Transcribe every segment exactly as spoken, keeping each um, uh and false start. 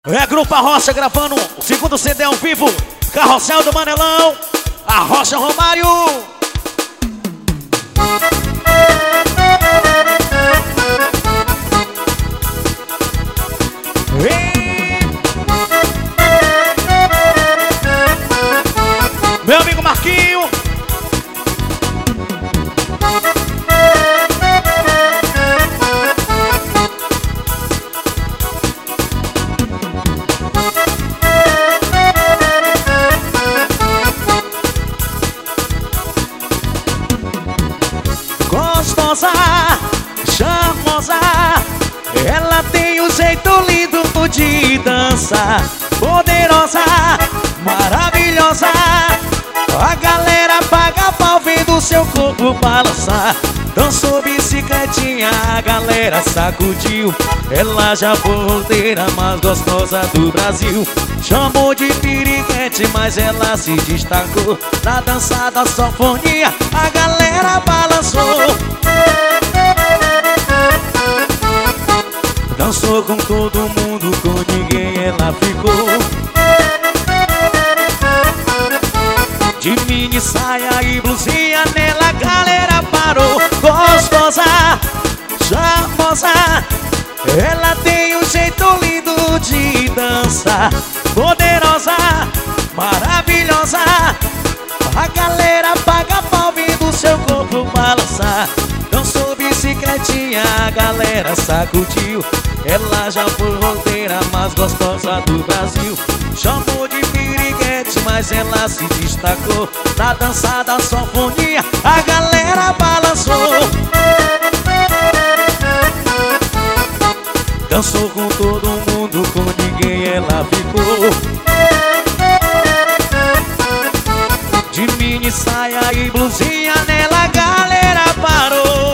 É Grupo Arrocha gravando o segundo C D ao vivo. Carrossel do Manelão, Arrocha Romário. Ei. Meu amigo Marquinho. Gostosa, charmosa, ela tem um jeito lindo de dançar. Poderosa, maravilhosa, a galera paga pau vendo seu corpo balançar. Dançou bicicletinha, a galera sacudiu. Ela já foi roteira, mais gostosa do Brasil. Chamou de piriguete, mas ela se destacou. Na dança da sanfonia, a galera balançou. Dançou com todo mundo, com ninguém ela ficou. De mini saia e blusinha, nela a galera parou. Gostosa, charmosa, ela tem um jeito lindo de dançar. Poderosa, maravilhosa, a galera paga pau vendo seu corpo balançar. Dançou bicicletinha, a galera sacudiu. Ela já foi roteira, mais gostosa do Brasil. Chamou de piriguete, mas ela se destacou. Na dança da sanfonia, a galera balançou. Dançou com todo mundo, com ninguém ela ficou. De mini saia e blusinha, nela a galera parou.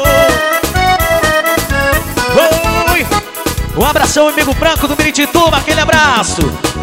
Oi! Um abração, amigo Branco do Miritituba, aquele abraço.